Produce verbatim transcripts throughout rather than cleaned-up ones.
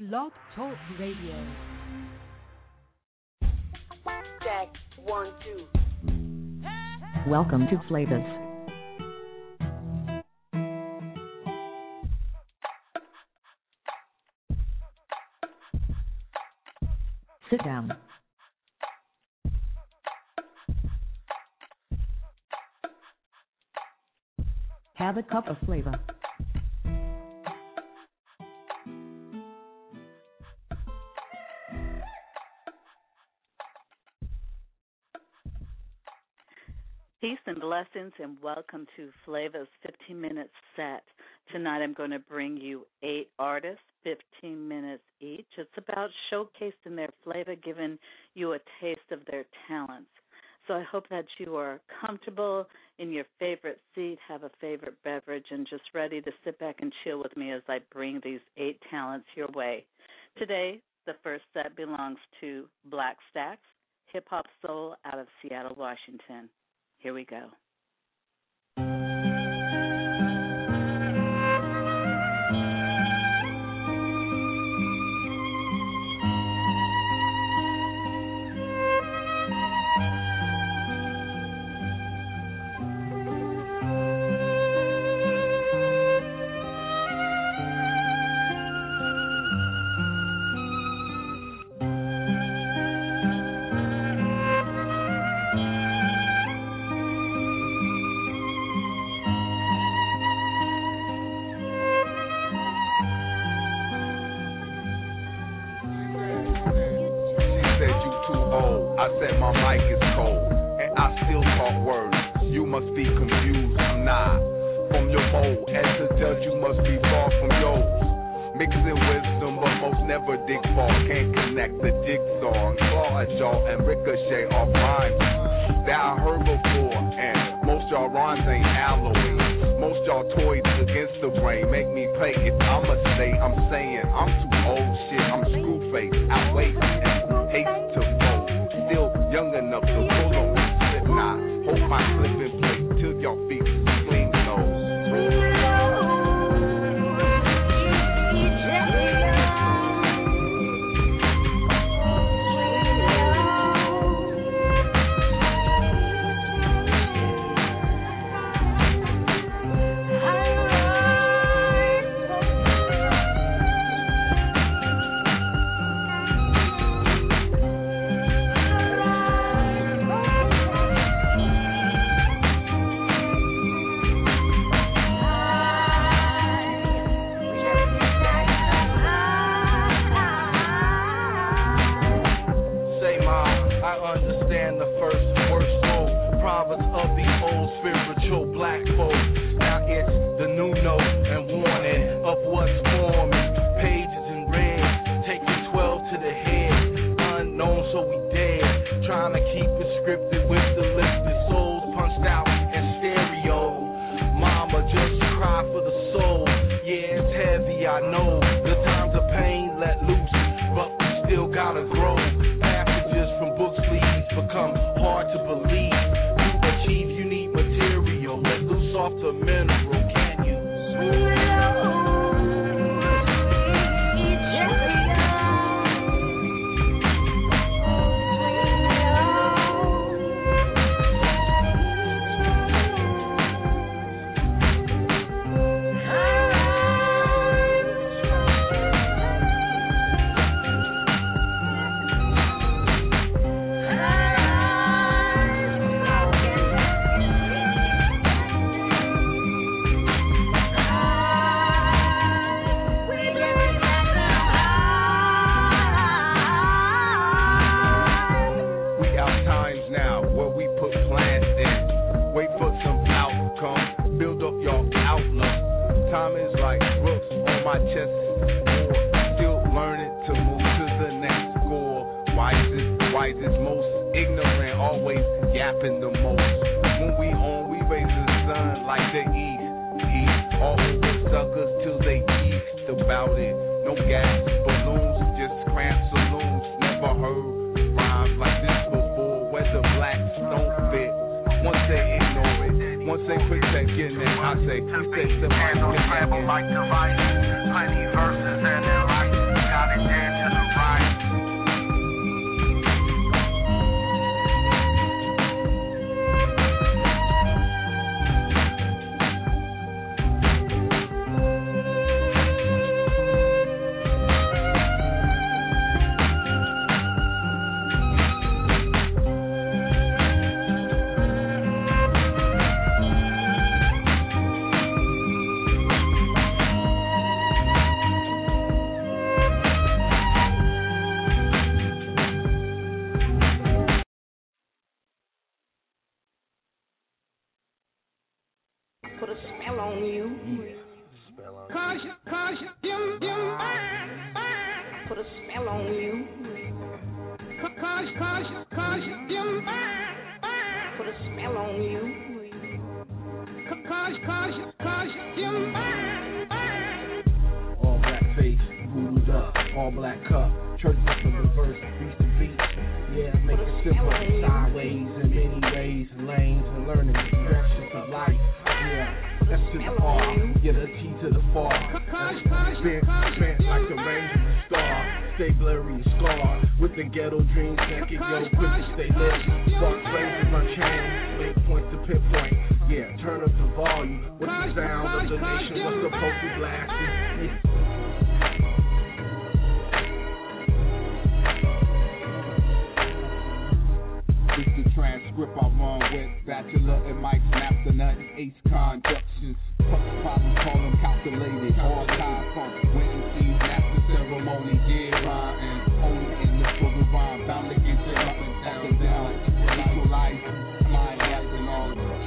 Blog Talk Radio. Check one, two. Welcome to Flavas. Sit down. Have a cup of flavor. Peace and blessings, and welcome to Flavors fifteen minute set. Tonight I'm going to bring you eight artists, fifteen minutes each. It's about showcasing their flavor, giving you a taste of their talents. So I hope that you are comfortable in your favorite seat, have a favorite beverage, and just ready to sit back and chill with me as I bring these eight talents your way. Today, the first set belongs to Black Stacks, hip-hop soul out of Seattle, Washington. Here we go. I said my mic is cold, and I still talk words. You must be confused, I'm not. From your mold, as a judge, you must be far from yours. Mixing wisdom, but most never dig far. Can't connect the jigsaw and claw at y'all and ricochet off rhymes that I heard before. And most y'all rhymes ain't alloy. Most y'all toys against the brain make me play. If I'ma say, I'm saying I'm too old shit. I'm screw face, I wait and hate to fold. Still young enough to pull on me, slip not. Hold my slipping plate till y'all feet clean nose. Like device, plenty verses and enlightened, got it on you. Cause, cause, cause you're mine, mine. Put a spell on you. Cause, cause, cause you're mine, mine. All black face, voodooed up, all black cup. Church up in reverse, beast to beat. Yeah, make it simple, sideways in many ways, lanes and learning directions of life. Yeah, that's to the far, yeah, the T to the far. Bent, bent like the range of the star. Stay blurry, scarred with the ghetto dreams. Can't get yo quick to stay lit. Fuck phrases unchained, make point to pit point. Yeah, turn up the volume. What's the sound of the nation? What's the poker blasting? Yeah. It's the transcript I run with. Bachelor and Mike's master nothing. Ace conjunctions. Problems call them calculated. All time funk. Went and see master ceremony. Yeah, rhyme and only in the full rhyme. Bound to get you up and down, down. Equalize my life and all of it.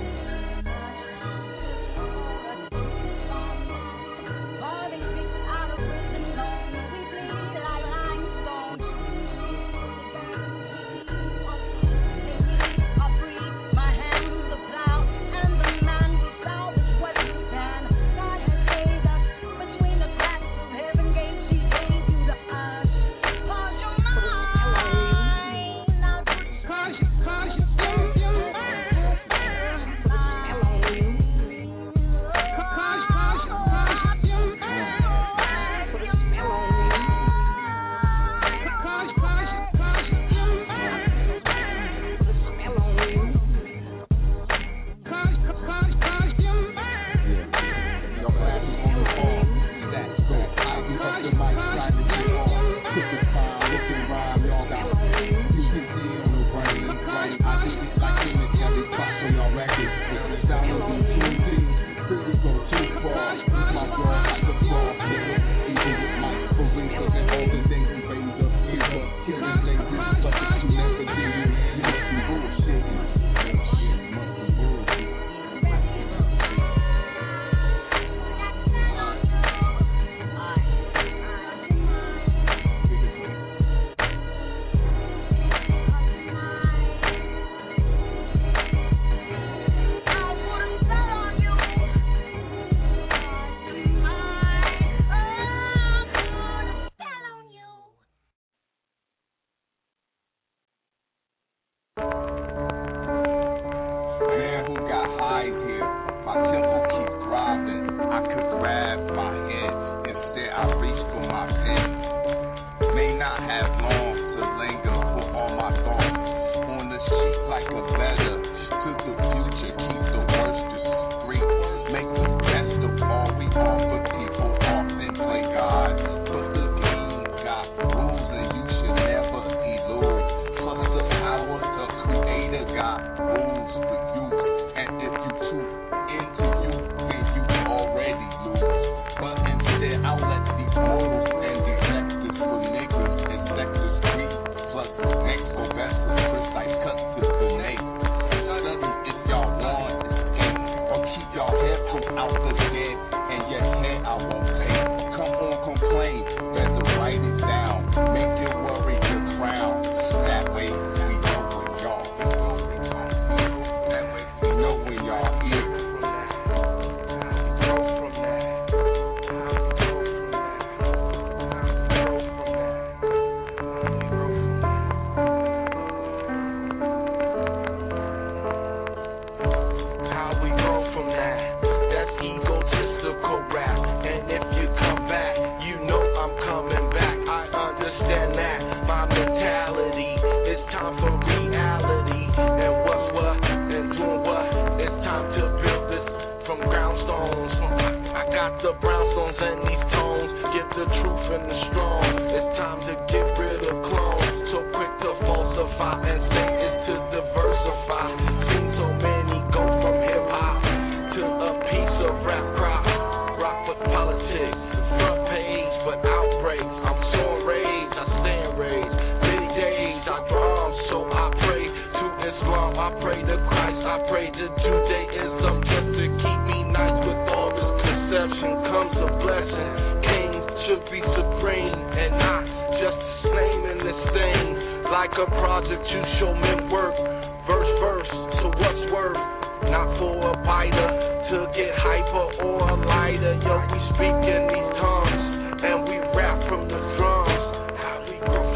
Comes a blessing. Kings should be supreme and not just a snake. like a project to show men work. Verse, verse, so what's worth? Not for a biter, to get hyper or a lighter. Yo, we speak in these tongues, and we rap from the drums. How we grow.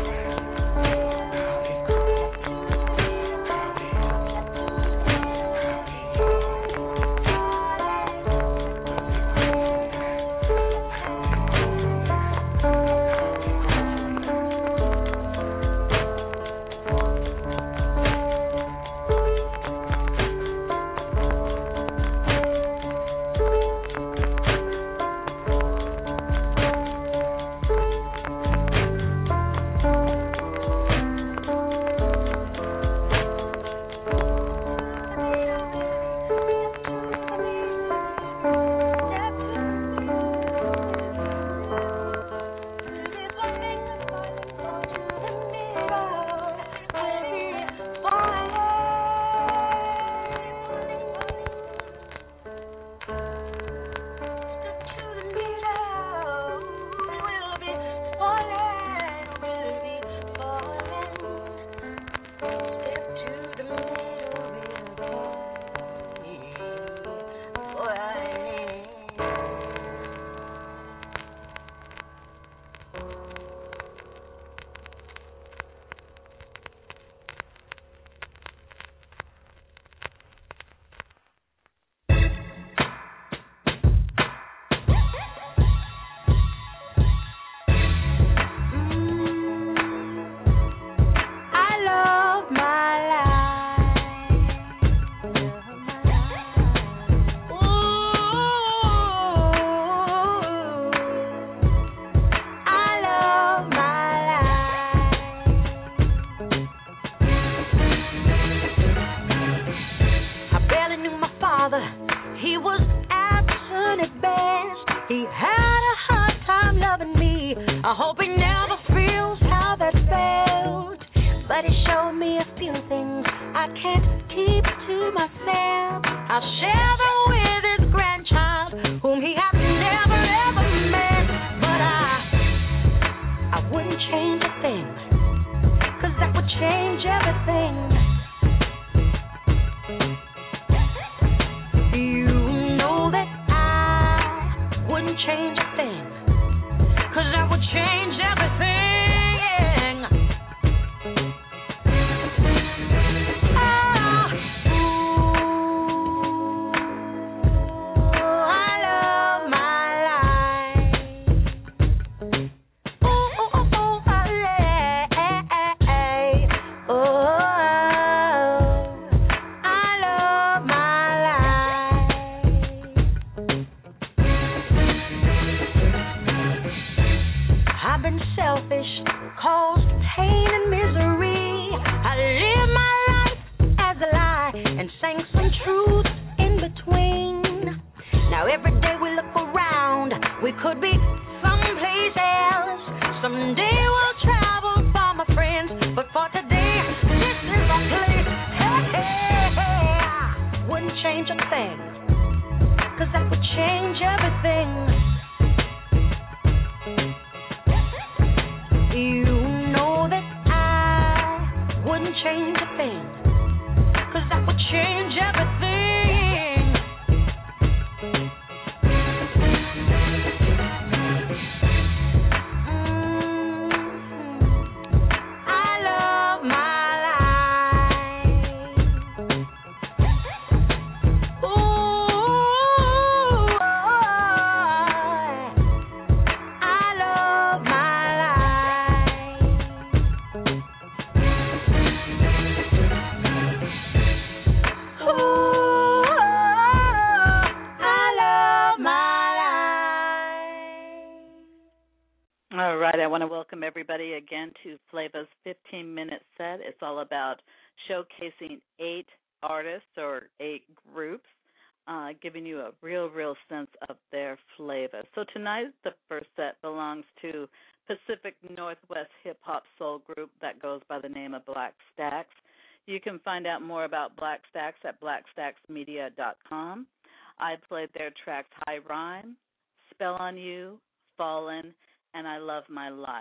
Everybody again to Flava's fifteen minute set. It's all about showcasing eight artists or eight groups, uh, giving you a real, real sense of their flavor. So tonight, the first set belongs to Pacific Northwest hip hop soul group that goes by the name of Black Stacks. You can find out more about Black Stacks at black stacks media dot com. I played their tracks High Rhyme, Spell on You, Fallen, and I Love My Life.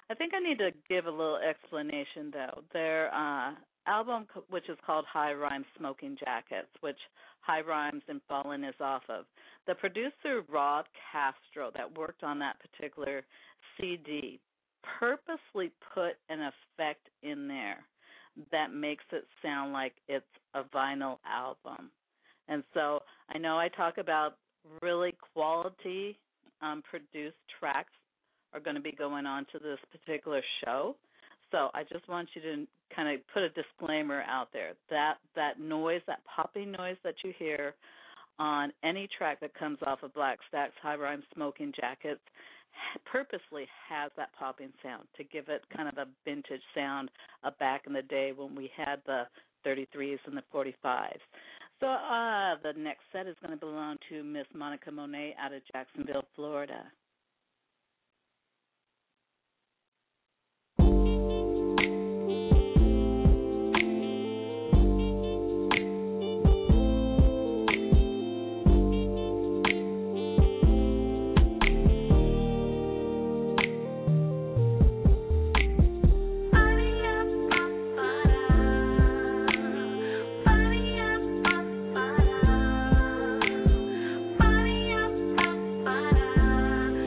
I think I need to give a little explanation, though. Their uh, album, which is called High Rhymes Smoking Jackets, which High Rhymes and Fallen is off of. The producer, Rod Castro, that worked on that particular C D, purposely put an effect in there that makes it sound like it's a vinyl album. And so I know I talk about really quality um, produced tracks are going to be going on to this particular show. So I just want you to kind of put a disclaimer out there. That that noise, that popping noise that you hear on any track that comes off of Black Stack's High Rhyme Smoking Jackets purposely has that popping sound to give it kind of a vintage sound of back in the day when we had the thirty-threes and the forty-fives. So uh, the next set is going to belong to Miss Monica Monet out of Jacksonville, Florida. Bye.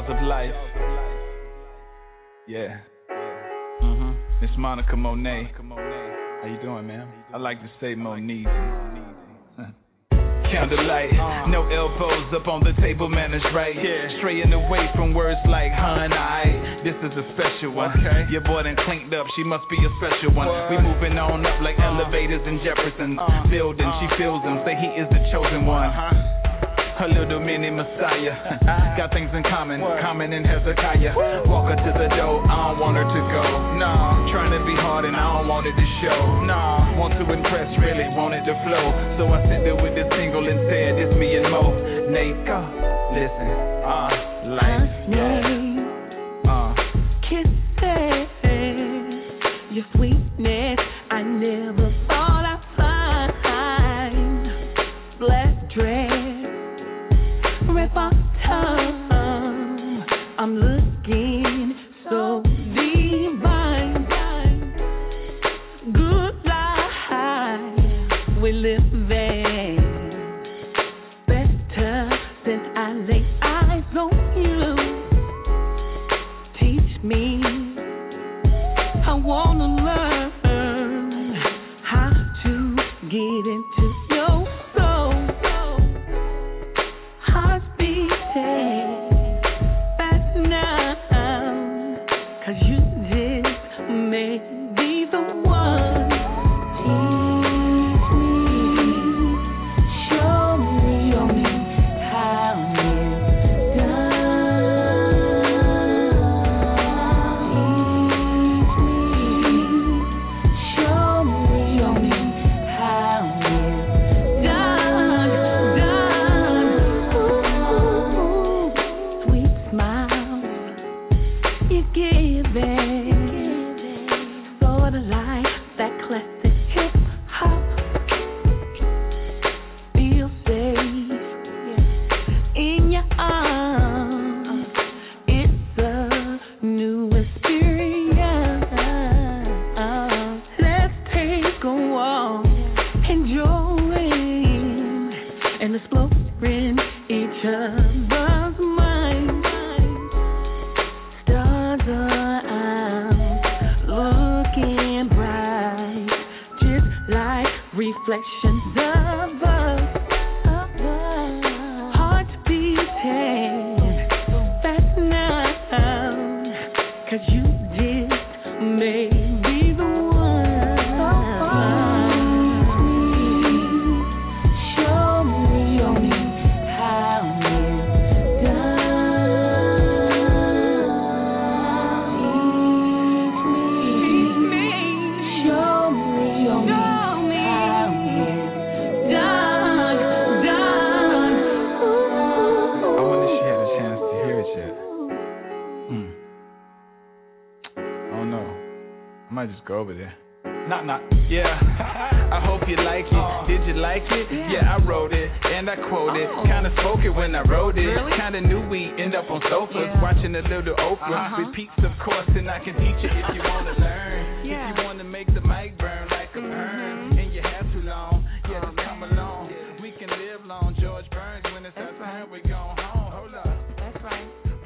Jaws of Life. Yeah. Mhm. It's Monica Monet. How you doing, man? I like to say Monique. Candlelight, no elbows up on the table, man, it's right. Yeah. Straying away from words like hun, I. This is a special one. Okay. Your boy done cleaned up, she must be a special one. What? We moving on up like uh. elevators in Jefferson uh. Building. Uh. She feels him, say he is the chosen one. Uh-huh. A little mini Messiah. Got things in common, what? Common in Hezekiah. Walk her to the door, I don't want her to go. No, trying to be hard and I don't want it to show. No, want to impress, really want it to flow. So I sent her with this single and said, it's me and Mo. Nate, go, listen, uh, life, yeah. Uh. Kisses, your sweetness, I never thought I'd find. Black dress, red bottom, I'm looking so divine. Good life we live there. Better since I lay eyes on you. Teach me, I wanna learn how to get into your soul. Heart beating fast now, 'cause you just may be the one. Teach me, show me, show me how it's done. Teach me, show me, show me how it's done, done. Ooh, sweet smile you give it, sorta like that classic hip hop. Feel safe in your arms. It's a new experience. Let's take a walk, enjoying and exploring each other's minds. Stars are out, looking bright, just like reflections of us. Hearts beating fast now, 'cause you just may be the one. Show me, show me how it's done. Teach me, show me, show me how it's done, done. I wonder if she had a chance to hear it yet. Hmm. I don't know. I might just go over there. Knock, knock. Yeah. I hope you like it. Did you like it? Yeah, I wrote it and I quoted. Kinda spoke it when I wrote it. Kinda knew we end up on sofas watching a little Oprah. Repeats, of course, and I can teach you if you wanna learn. If you wanna make the mic burn like a burn, and you have too long, yeah, just come along. We can live long, George Burns. When it's our time, we going home. Hold up. That's right.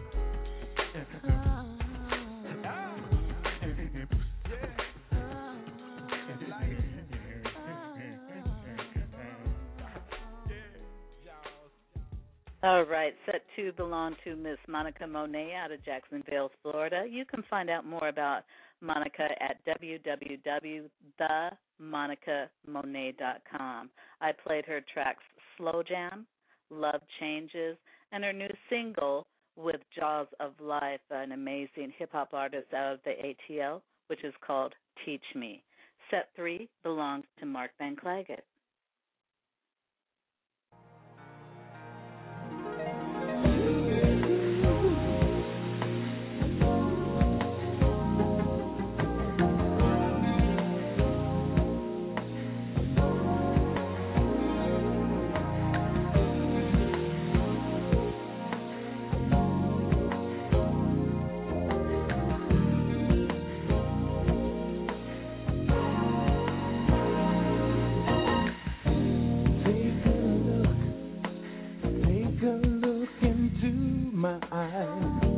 All right, set two belong to Miss Monica Monet out of Jacksonville, Florida. You can find out more about Monica at w w w dot the monica monet dot com. I played her tracks Slow Jam, Love Changes, and her new single with Jaws of Life, an amazing hip-hop artist out of the A T L, which is called Teach Me. Set three belongs to Mark Van Clagett. my eyes.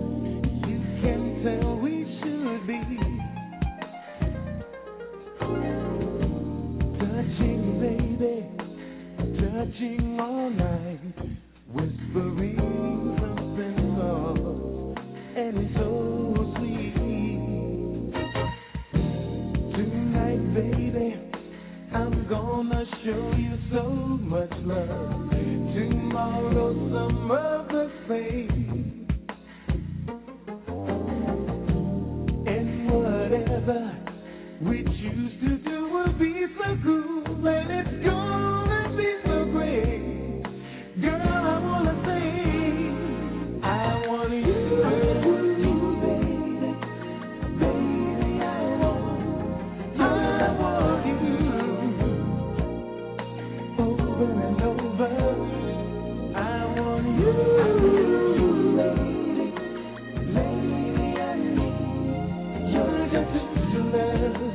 searching all night, whispering something soft, and it's so sweet. Tonight, baby, I'm gonna show you so much love. Tomorrow, some other fate. And whatever we choose to do will be so cool, and it's gonna be so great. Girl, I wanna say, I want you, I want you, baby. Baby, I want, I want you. Over and over, I want you, I want you, lady. Lady, I need your just to love.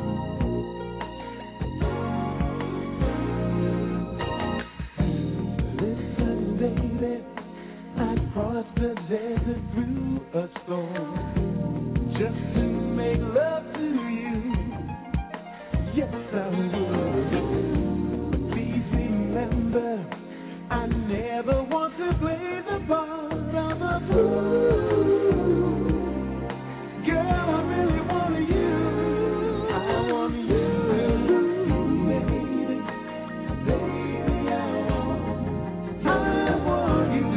Cross the desert through a storm just to make love to you. Yes, I would. Please remember, I never want to play the part of a fool. Girl, I really want you. I want you, baby. Baby, I want, I want you.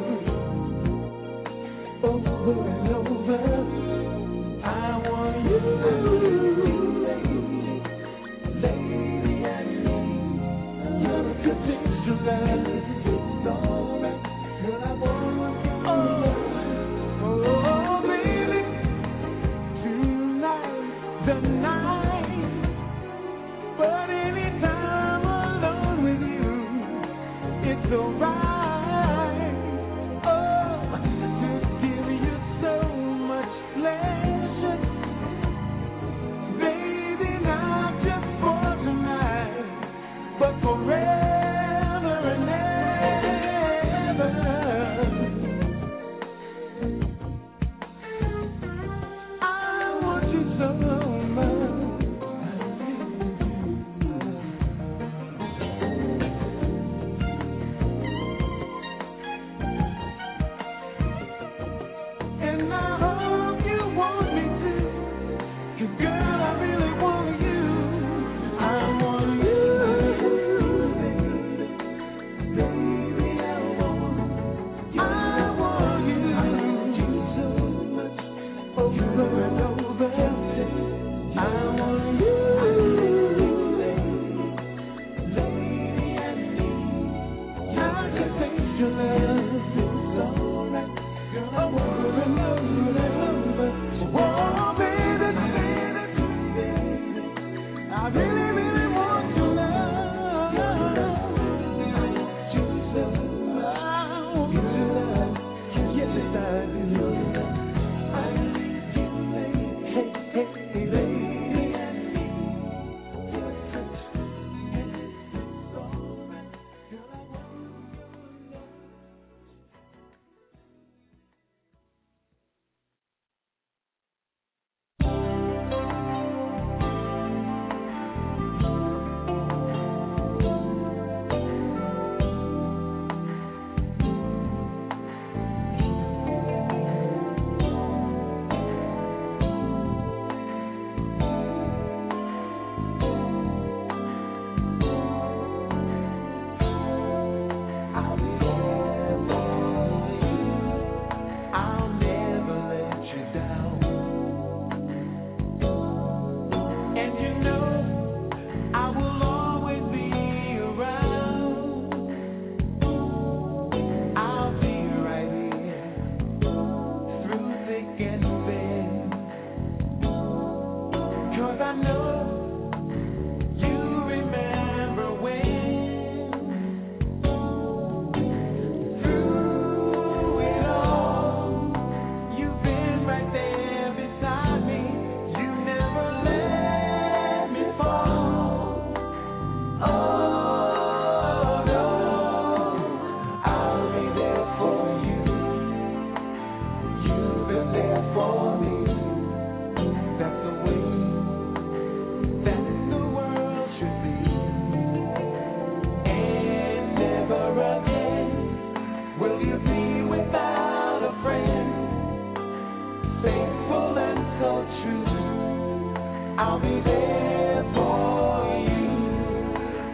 Over and over, I want you, lady, lady, I need your condition. It's all right, girl, I want you. Oh, oh, baby, tonight, the night, but anytime alone with you, it's alright. But forever and ever, I want you so much. And I hope you want me to, 'cause girl, I really want you. I want you.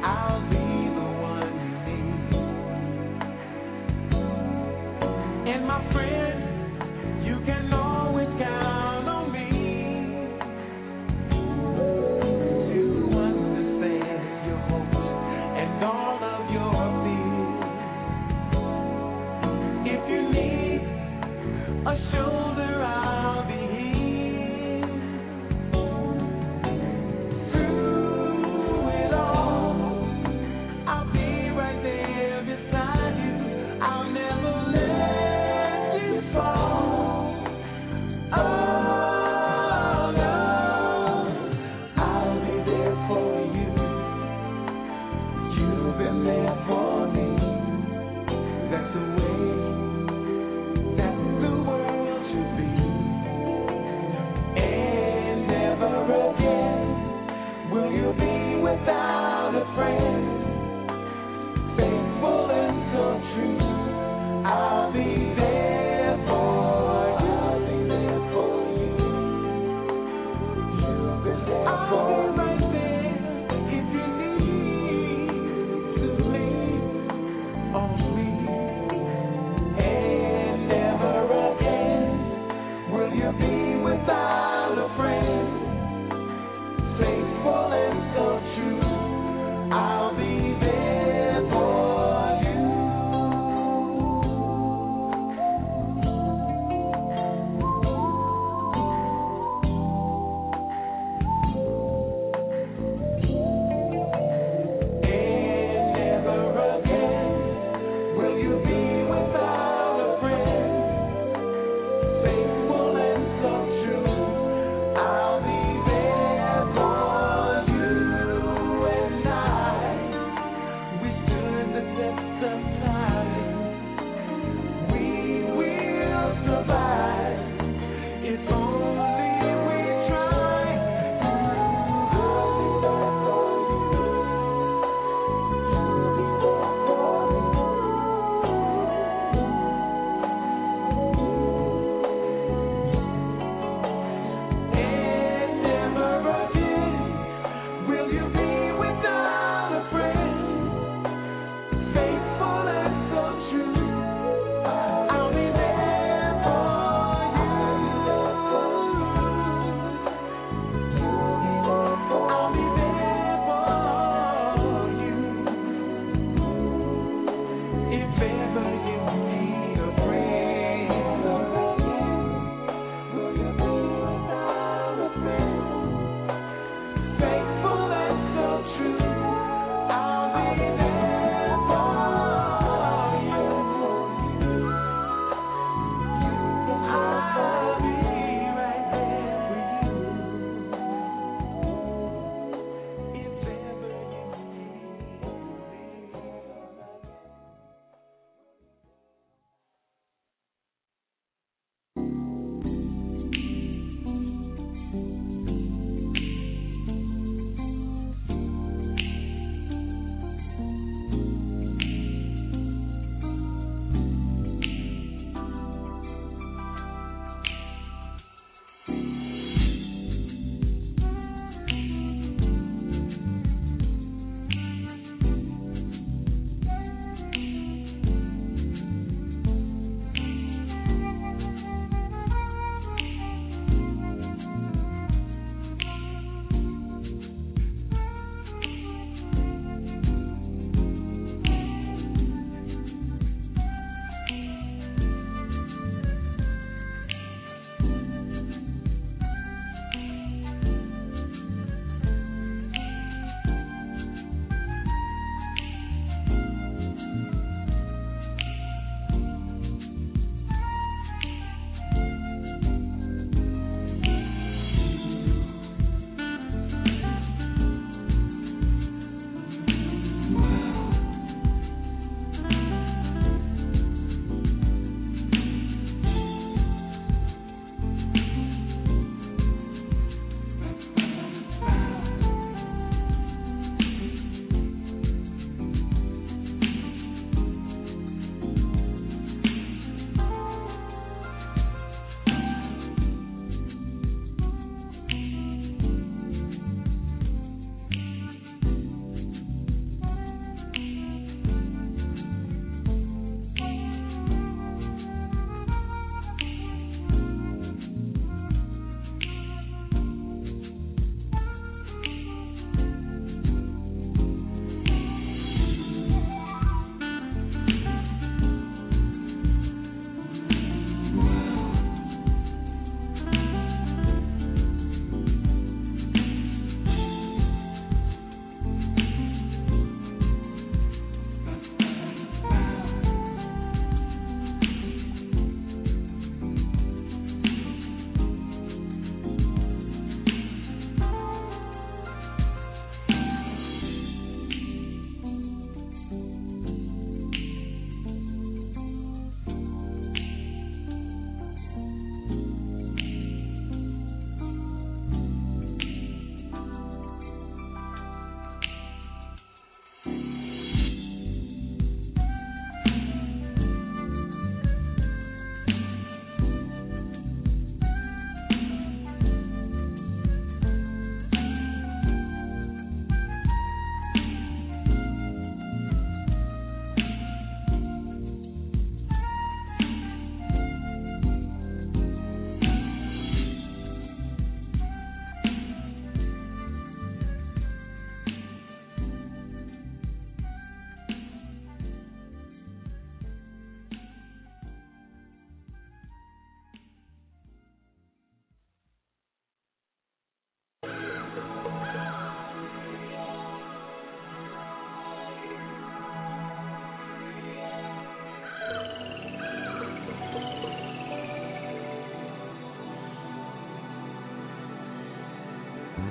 I'll be the one you need. And my friend, you can always count on me to understand your hopes and all of your fears. If you need a shoulder, I'll be here. Through it all, I'll be right there beside you. I'll never let you fall. Oh no, I'll be there for you. You've been there for me. That's the way that the world should be. And never again will you be without a friend. Faithful and so true, I'll be there for you. I'll be there for you. You've been there for me. I'll be right there if you need to leave.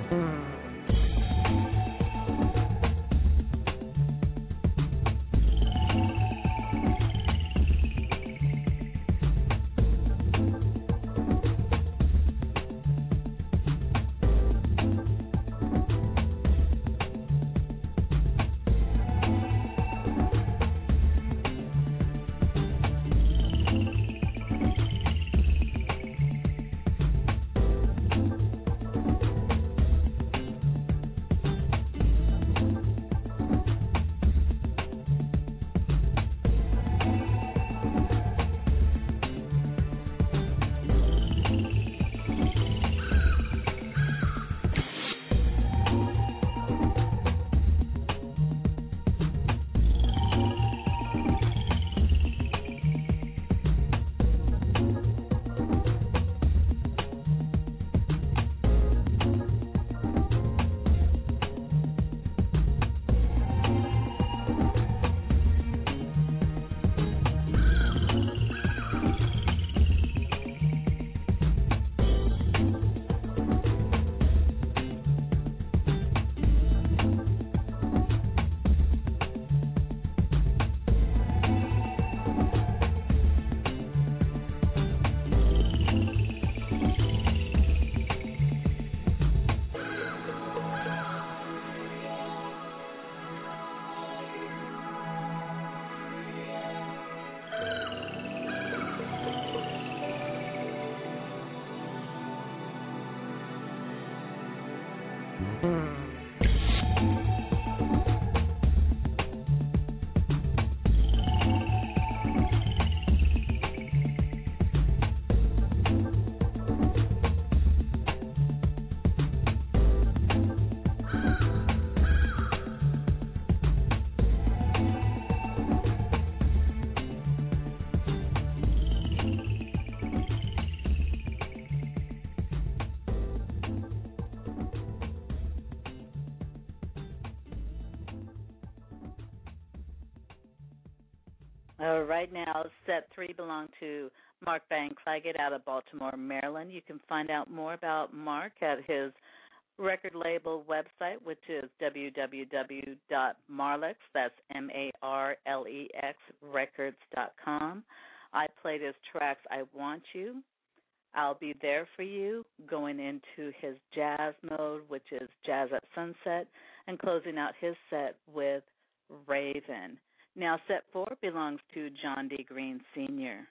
Uh, right now, set three belonged to Mark Van Clagett out of Baltimore, Maryland. You can find out more about Mark at his record label website, which is w w w dot marlex, that's M A R L E X, records dot com. I played his tracks I Want You, I'll Be There For You, going into his jazz mode, which is Jazz at Sunset, and closing out his set with Raven. Now, set four belongs to John D. Green, Senior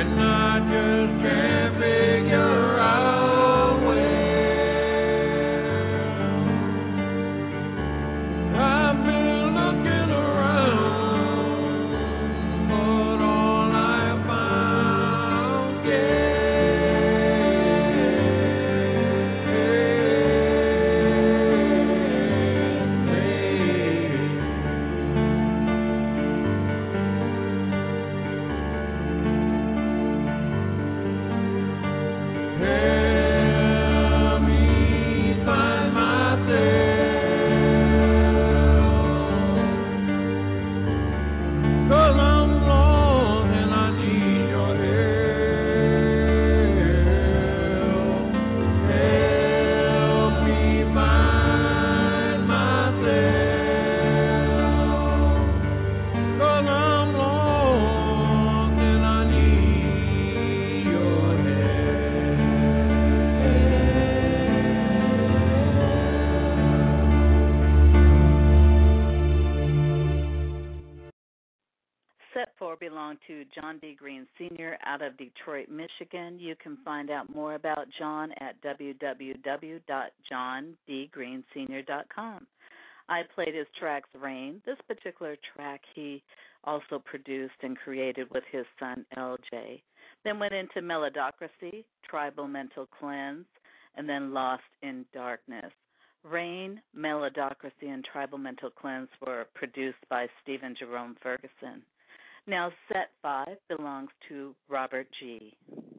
Belong to John D. Green Senior out of Detroit, Michigan. You can find out more about John at w w w dot john d green senior dot com. I played his tracks Rain. This particular track he also produced and created with his son L J. Then went into Melodocracy, Tribal Mental Cleanse, and then Lost in Darkness. Rain, Melodocracy, and Tribal Mental Cleanse were produced by Stephen Jerome Ferguson. Now, set five belongs to Robert G.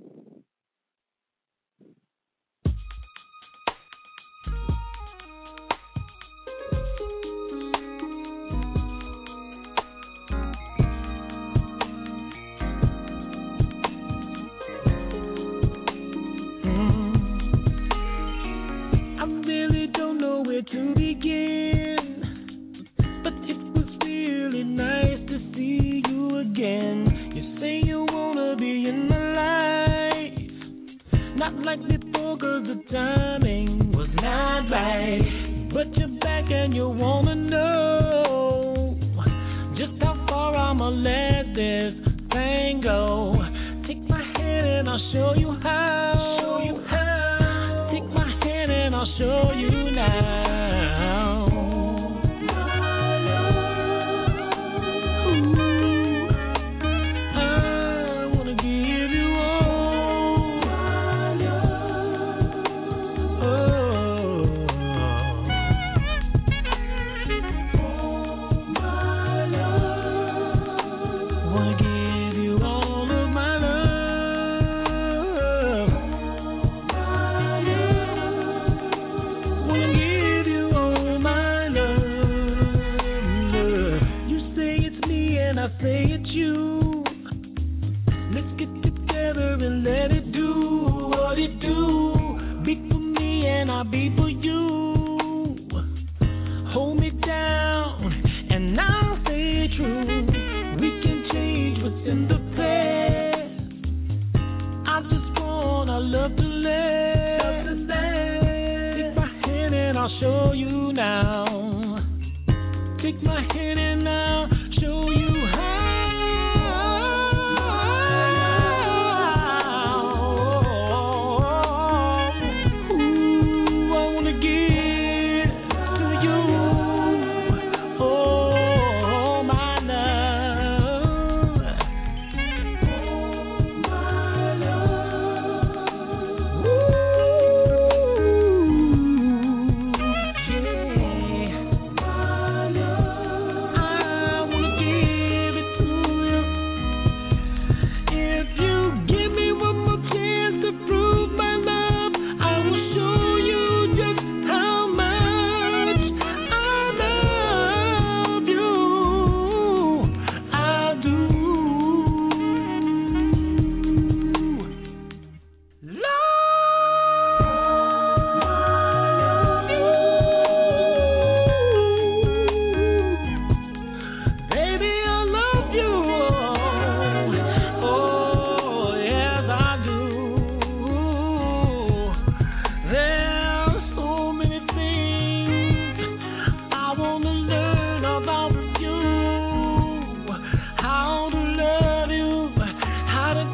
I really don't know where to begin, but it was really nice to see you again. You say you wanna be in my life, not like before, cause the timing was not right. But you're back and you wanna know just how far I'ma let this thing go. Take my hand and I'll show you how. Show you how. Take my hand and I'll show you now.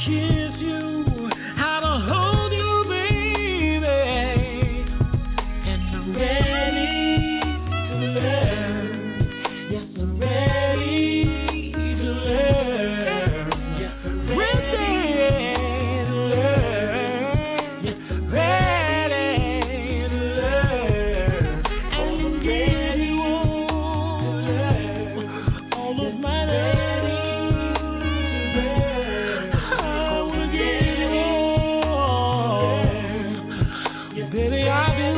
kiss you, how to hold you, baby. And I'm ready to learn. Yes, I'm ready to learn. Yes, I'm ready to learn. Yes, I'm ready to learn. And you gave me all of my love. I will give you all. Baby, I do.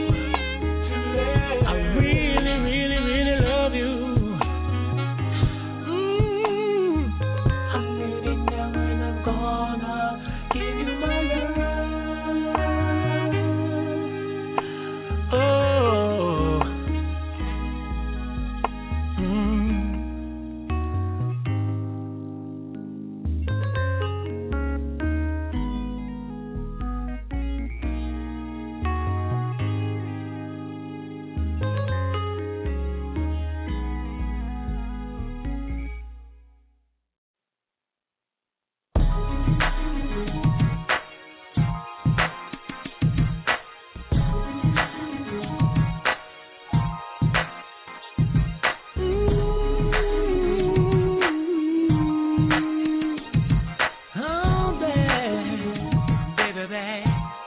I really, really, really love you. Mm. I'm ready now and I'm gonna give you my love. Oh. Mm. Oh, baby, baby, baby.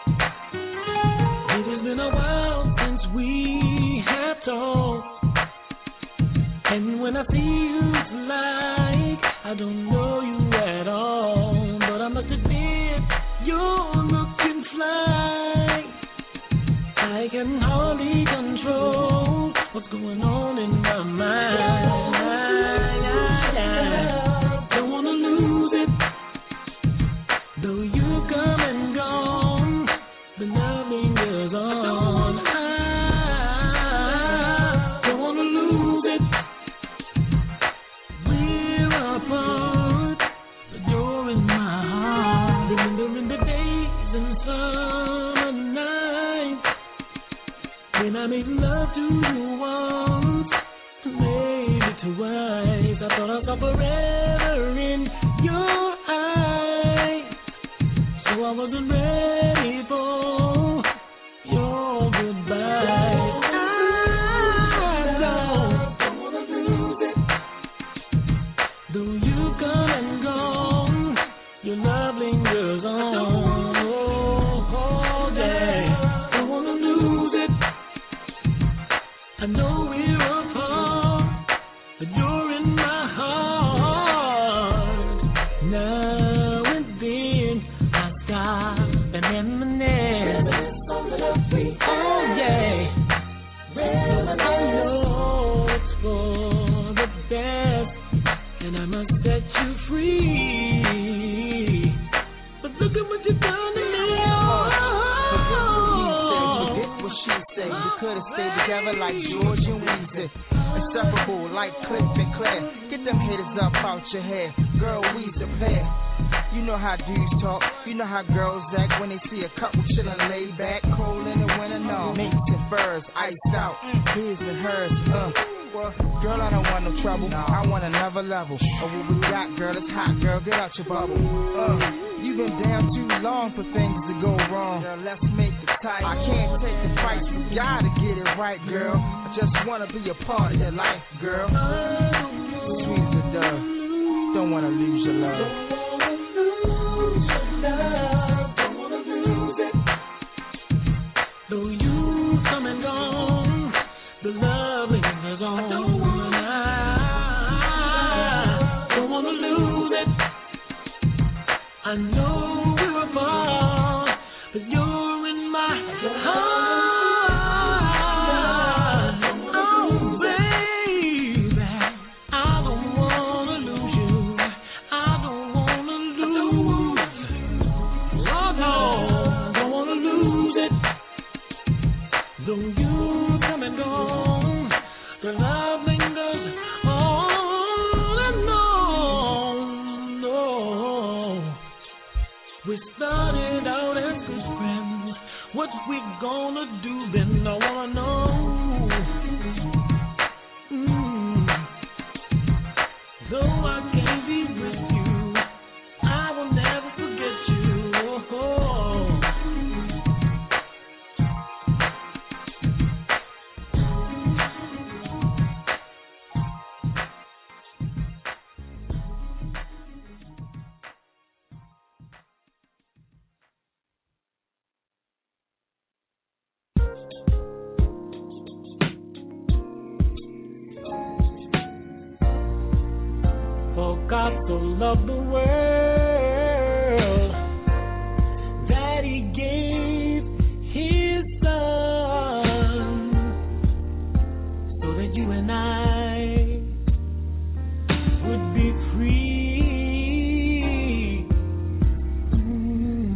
It has been a while since we have talked. And when I see you like, I don't know you at all. But I must admit, you're looking fly. I can hardly control what's going on in my mind. Don't wanna lose it. Though you come and gone, the love lingers on. I don't wanna lose it. We're apart, but you're in my heart. Remembering the days and summer nights when I made love to you once, maybe twice. I thought I saw forever in your eyes. So I wasn't ready for your goodbye. I don't wanna lose it. Though you come and gone, your love lingers on. Oh, yeah. Don't wanna lose it. I know we're apart, but you're in my heart. Now and then I stop and reminisce. Oh yeah, but I know it's for the best, and I must set you free. But look at what you've done to me. What she say, we could have stayed together like George and Weezy. Inseparable like Cliff and Claire. Get them haters up out your head. Girl, we's the pair. You know how dudes talk. You know how girls act when they see a couple chillin' laid back. Cold in the winter, no. Minks and furs, iced out. His and hers, uh. Well, girl, I don't want no trouble. I want another level. Oh, what we got, girl, it's hot, girl. Get out your bubble. Uh, you've been down too long for things to go wrong. Girl, let's make it tight. I can't take the fight. You gotta get it right, girl. I just wanna be a part of your life, girl. Sweet as a dove. Don't wanna lose your love. Though you come and gone, the love lingers on. I don't wanna, I don't wanna lose it. I know we're apart, but you're in my heart. Oh, baby, I don't wanna lose you. I don't wanna lose. Oh no, don't wanna lose it. Though you come and gone, the love lingers on and on. No, we started out as good friends. What we gonna do then? I wanna know. Mm. Though I can't be with you, I will never. loved the world that he gave his son so that you and I would be free. Mm.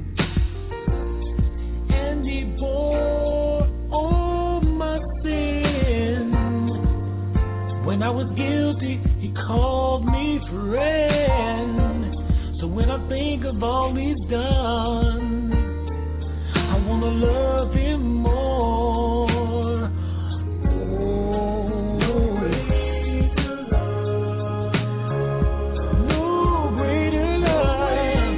And he bore all my sin. When I was guilty, he called me friend. So when I think of all he's done, I want to love him more. Oh, greater love. No greater love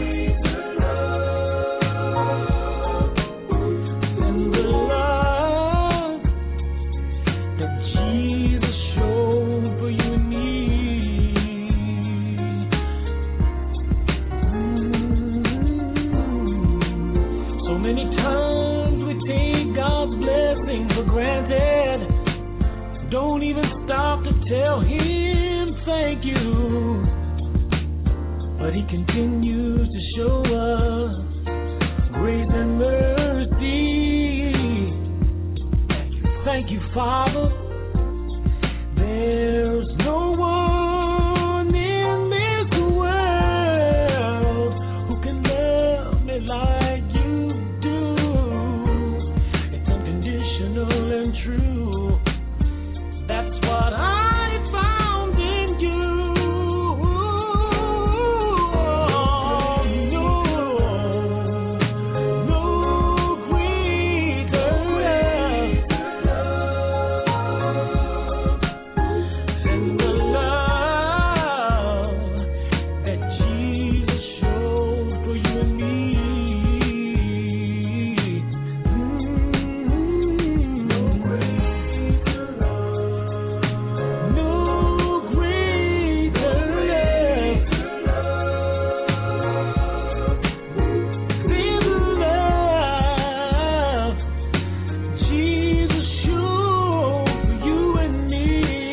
than the love that Jesus showed for you and me. So many times we take God's blessing for granted. Don't even stop to tell him thank you. But he continues to show us grace and mercy. Thank you, Father. There's no one in this world who can love me like you do. It's unconditional and true. That's what I found in you. No, no greater love than the love that Jesus showed for you and me. Mm. No greater love. No greater love than the love Jesus showed for you and me.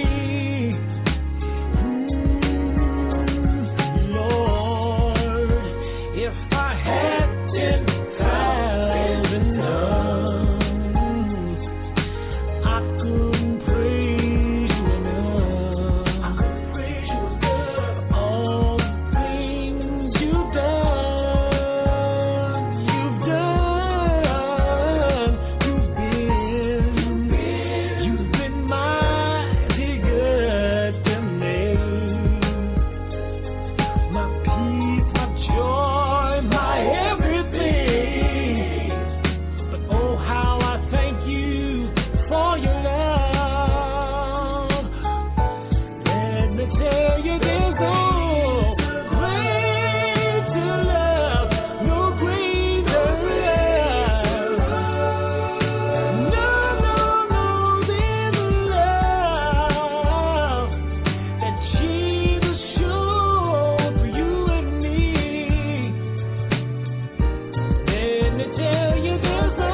Lord, if I had ten thousand tongues, I couldn't praise you enough. I couldn't praise you enough. All the things you've done, you've done, you've been, you've been mighty good to me. My peace, my joy, my everything. But oh, how I thank you for your love. Let me tell you, there's no greater love, no greater love. No, no, no, than the love that Jesus showed for you and me. Let me tell you, there's no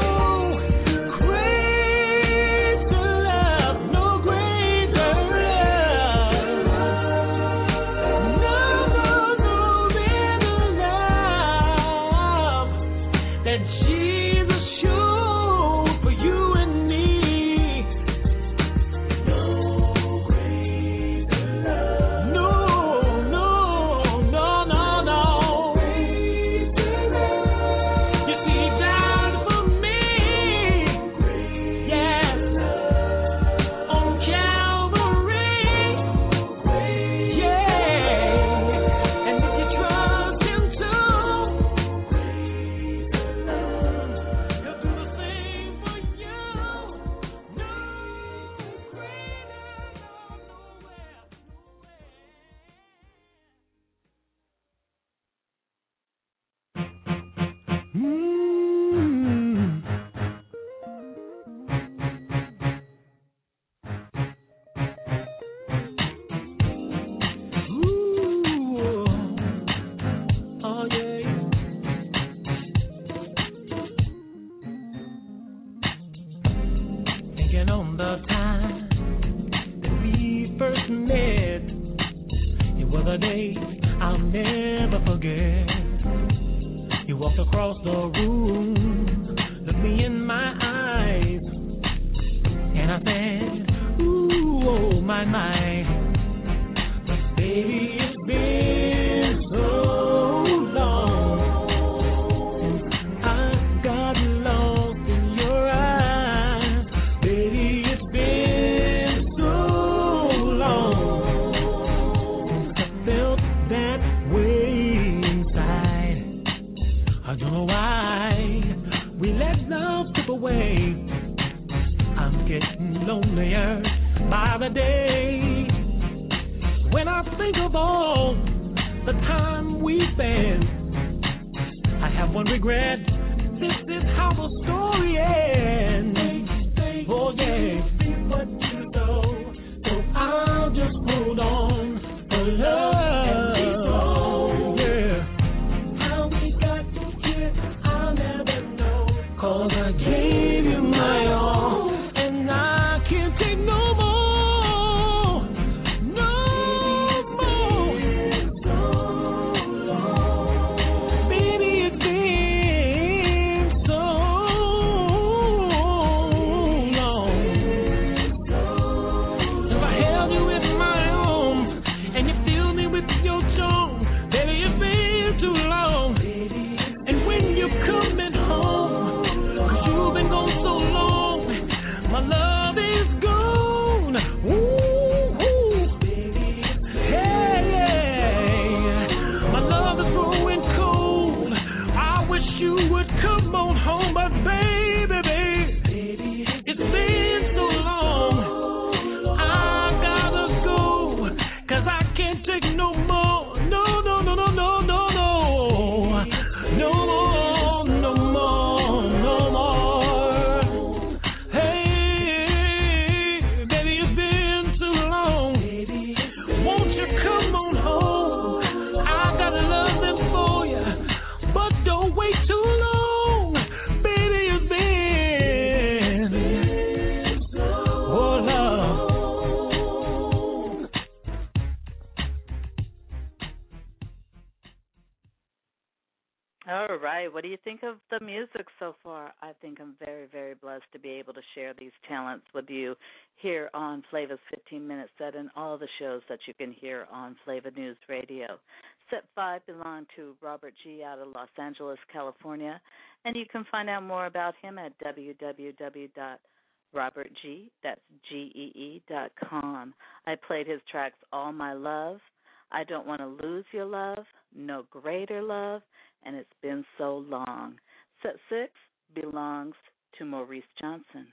greater love, no greater love. No, no, no, than the love that Jesus showed for you and me. No greater love. No, no, no, no, no. You see, he died for me. Yes. On Calvary. Yeah. And if you trust him too, he'll do the same for you. No greater love nowhere. Mm. Ooh. Oh yeah. Thinking on the time that we first met, it was a day I'll never walked across the room, looked me in my eyes, and I said, ooh, oh my, my. But baby, it's been so long since I got lost in your eyes. Baby, it's been so long since I felt that way inside. I don't know why we let love slip away. I'm getting lonelier by the day. When I think of all the time we spent, I have one regret. This is how the story ends. Oh yeah, what you know. So I'll just hold on for love. Yeah. How we got to here, I'll never know. 'Cause I gave you my all, and I can't take no more. What do you think of the music so far? I think I'm very, very blessed to be able to share these talents with you here on Flava's fifteen minute set and all the shows that you can hear on Flava News Radio. Set five belonged to Robert G. out of Los Angeles, California, and you can find out more about him at w w w dot robert g, that's G E E, dot com. I played his tracks All My Love, I Don't Want to Lose Your Love, No Greater Love, and It's Been So Long. Set six belongs to Maurice Johnson.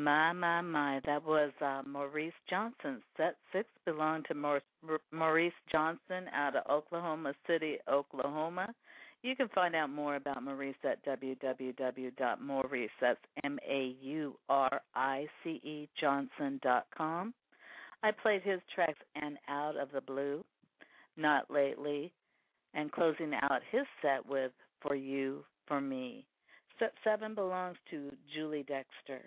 My, my, my. That was uh, Maurice Johnson. Set six belonged to Maur- Maurice Johnson out of Oklahoma City, Oklahoma. You can find out more about Maurice at w w w dot maurice, that's M A U R I C E, Johnson dot com. I played his tracks And Out of the Blue, Not Lately, and closing out his set with For You, For Me. Set seven belongs to Julie Dexter.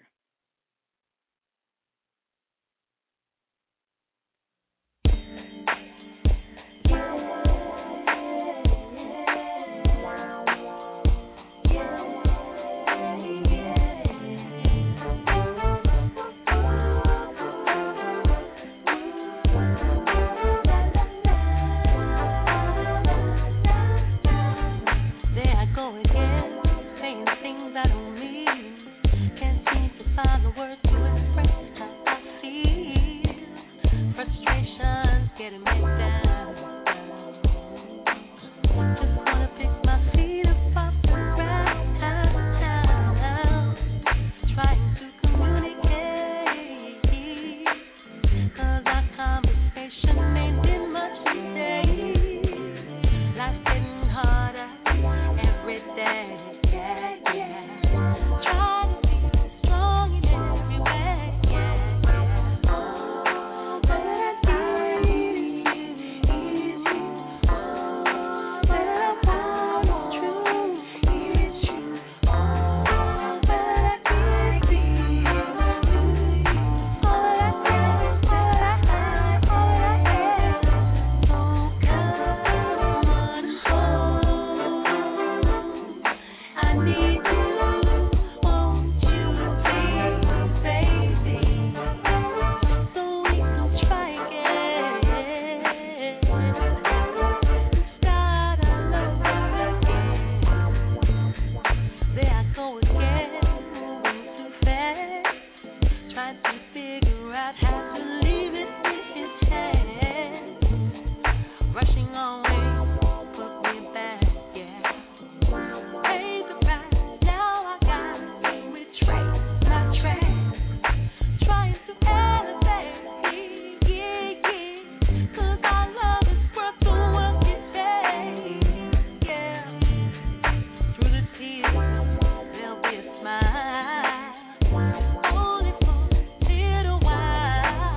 Only for a little while.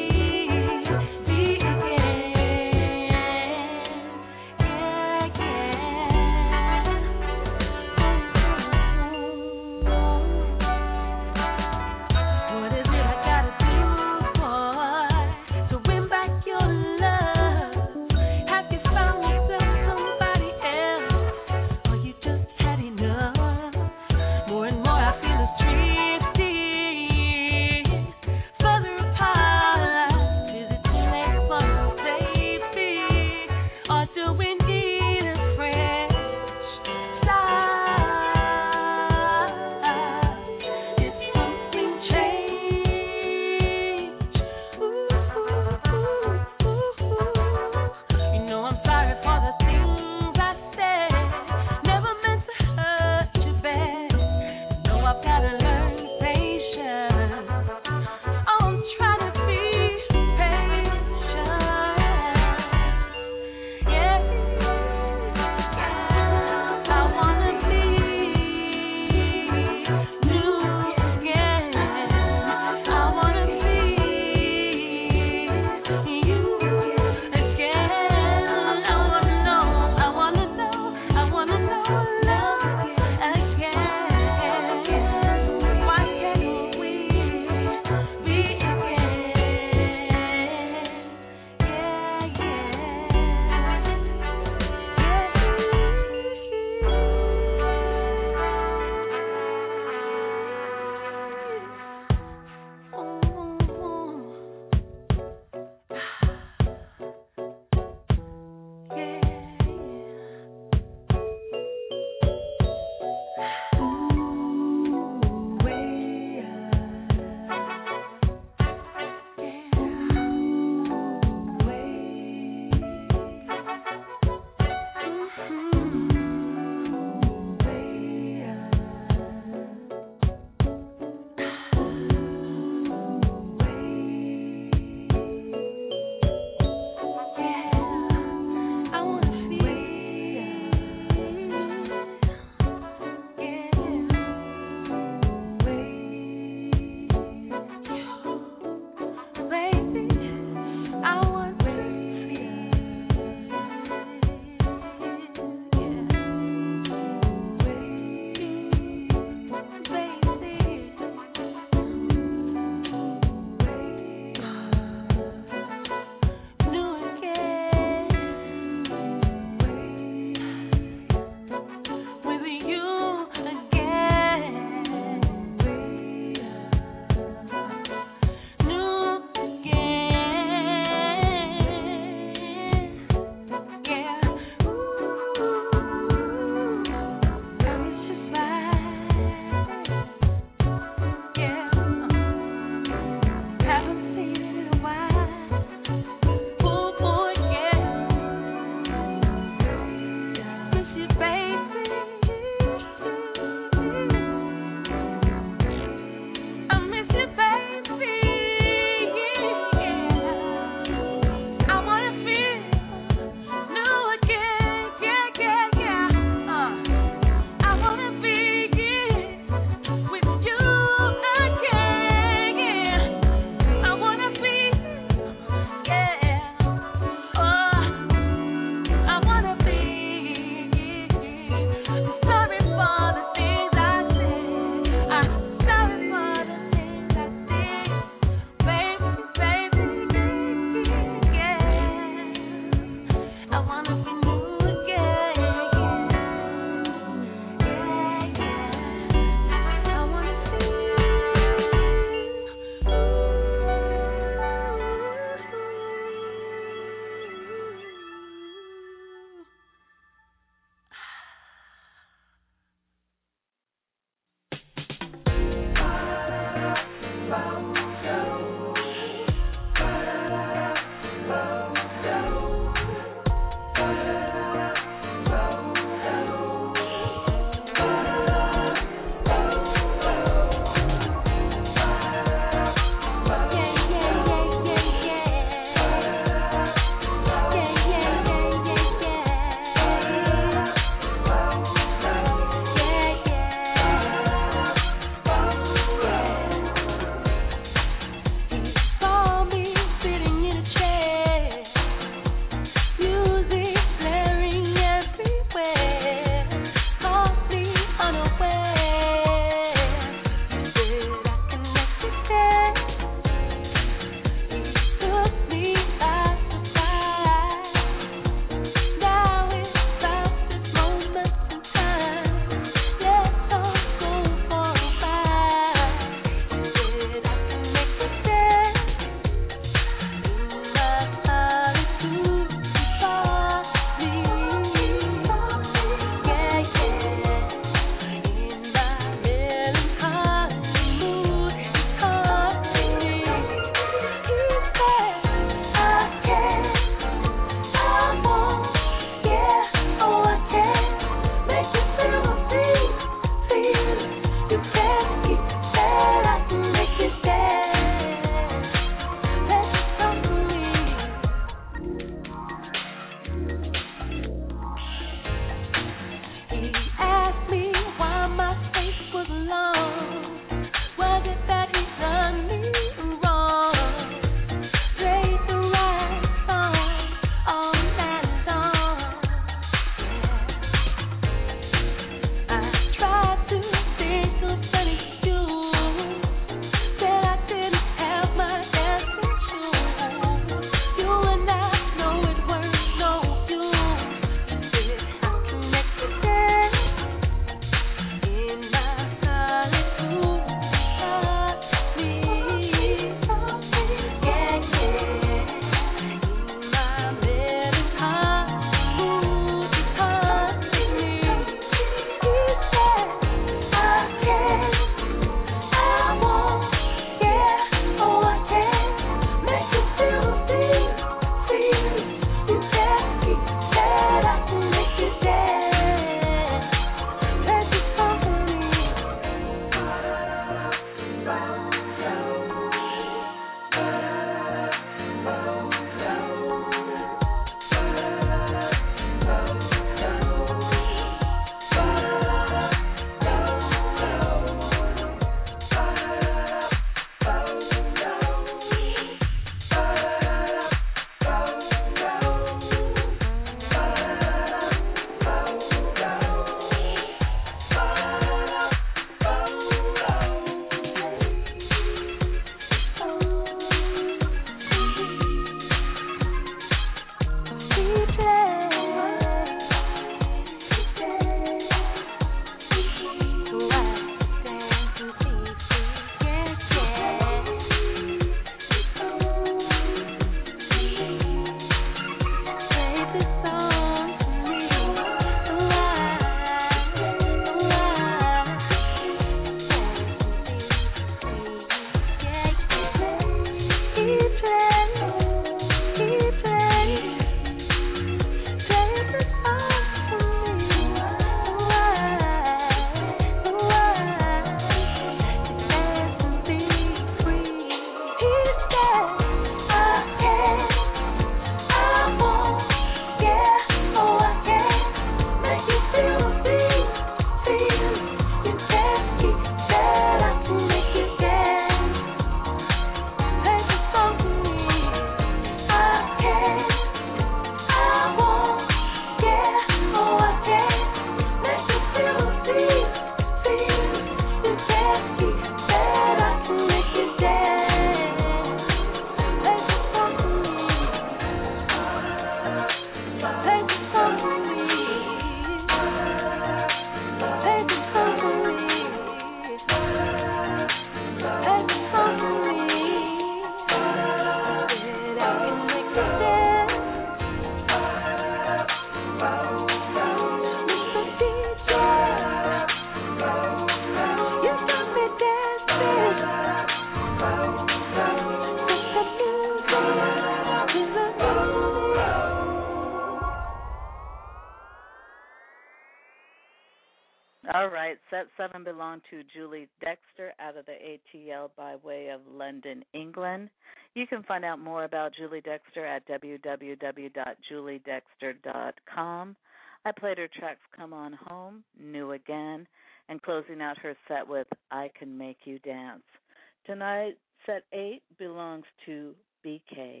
tonight. Set seven belonged to Julie Dexter out of the A T L by way of London, England. You can find out more about Julie Dexter at w w w dot julie dexter dot com. I played her tracks Come On Home, New Again, and closing out her set with I Can Make You Dance. Tonight, set eight belongs to B K.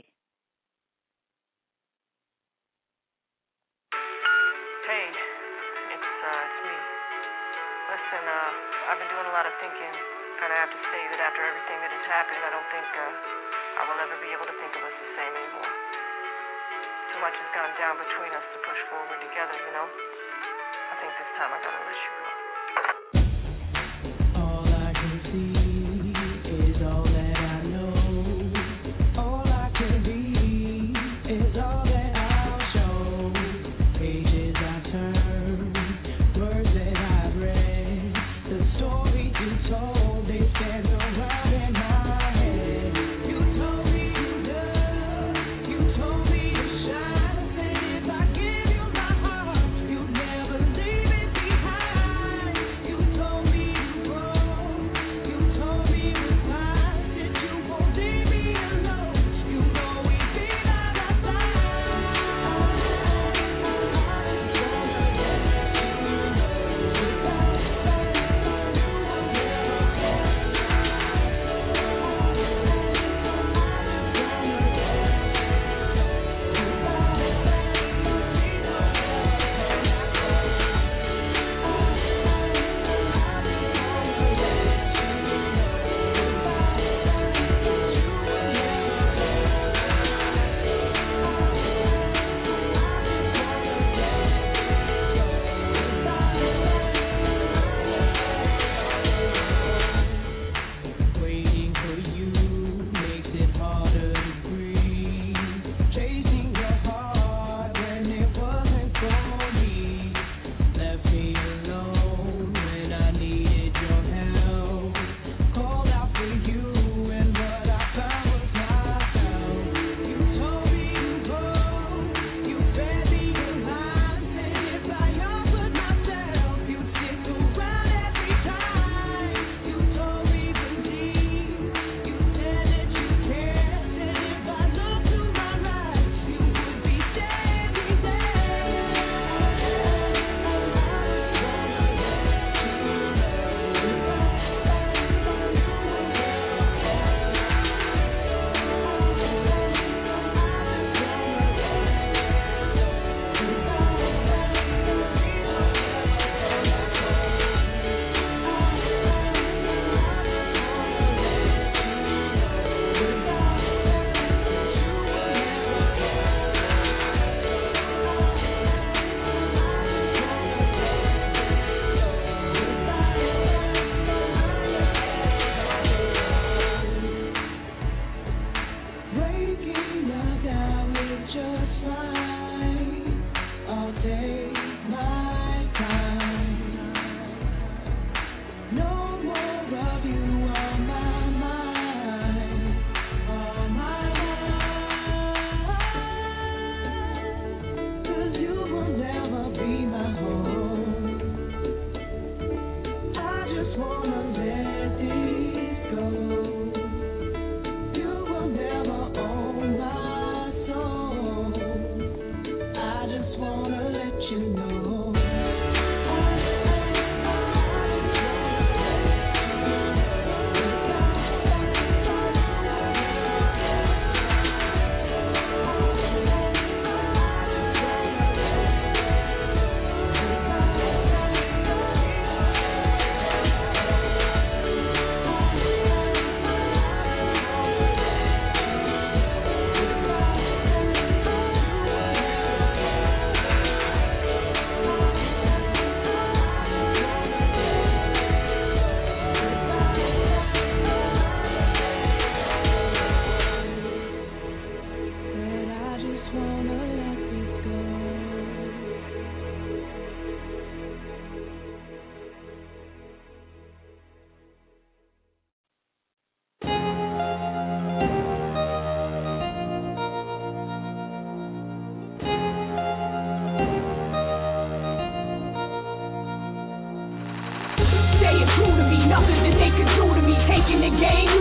Hey, it's, uh, it's me. Listen, uh, I've been doing a lot of thinking, and I have to say that after everything that has happened, I don't think uh, I will ever be able to think of us the same anymore. Too much has gone down between us to push forward together, you know? I think this time I gotta let you go. All I can see is all that I know. All I can be is all that I'll show. Pages I turn, words that I've read, the stories you told, they stand around in my head. You told me you love, you told me to shine, said if I give you my heart, you'd never leave it behind. You